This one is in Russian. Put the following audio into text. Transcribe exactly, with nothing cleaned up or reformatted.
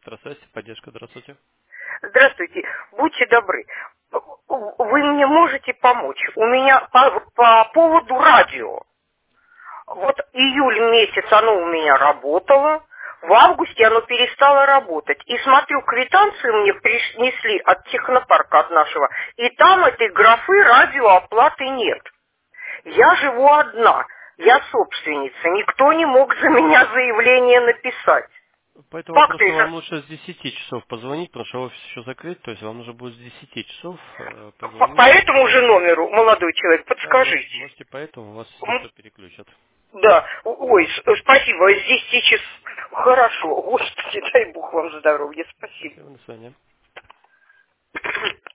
Электросвязь, поддержка, здравствуйте. Здравствуйте. Будьте добры. Вы мне можете помочь? У меня по, по поводу радио. Вот июль месяц оно у меня работало. В августе оно перестало работать. И смотрю, квитанцию мне принесли от технопарка от нашего. И там этой графы радиооплаты нет. Я живу одна. Я собственница. Никто не мог за меня заявление написать. По этому Как-то вопросу это... вам лучше с десяти часов позвонить, потому что офис еще закрыт, то есть вам нужно будет с десяти часов э, По, позвонить. по этому же номеру, молодой человек, Да, можете, подскажите. можете поэтому вас, если М? что, переключат. Да, ой, с- спасибо, здесь сейчас хорошо. Господи, дай Бог вам здоровья, спасибо. Спасибо, до свидания.